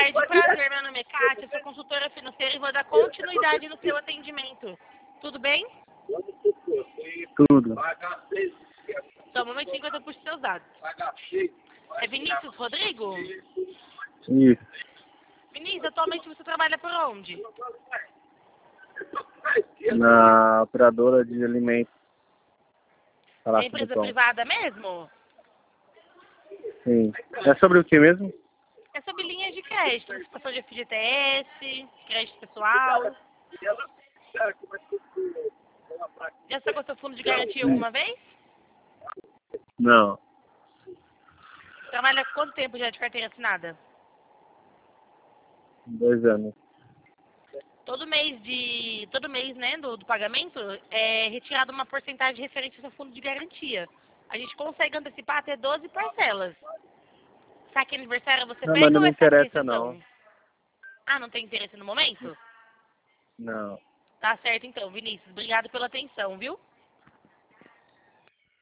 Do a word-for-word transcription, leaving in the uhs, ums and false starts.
tarde, prazer, meu nome é Kátia, sou consultora financeira e vou dar continuidade no seu atendimento. Tudo bem? Tudo. Só um momentinho enquanto eu puxo seus dados. É Vinícius Rodrigo? Isso. Vinícius, atualmente você trabalha por onde? Na operadora de alimentos. É Palácio do empresa Tom. privada mesmo? Sim. É sobre o que mesmo? É sobre linhas de crédito, participação de F G T S, crédito pessoal. Já sacou seu fundo de garantia alguma vez? Não. Trabalha há quanto tempo já de carteira assinada? Dois anos. Todo mês de. Todo mês, né, do, do pagamento, é retirada uma porcentagem referente ao seu fundo de garantia. A gente consegue antecipar até doze parcelas. Saque aniversário você Não, pega mas não ou me é saque interessa, rescisão? não. Ah, não tem interesse no momento? Não. Tá certo então, Vinícius. Obrigado pela atenção, viu?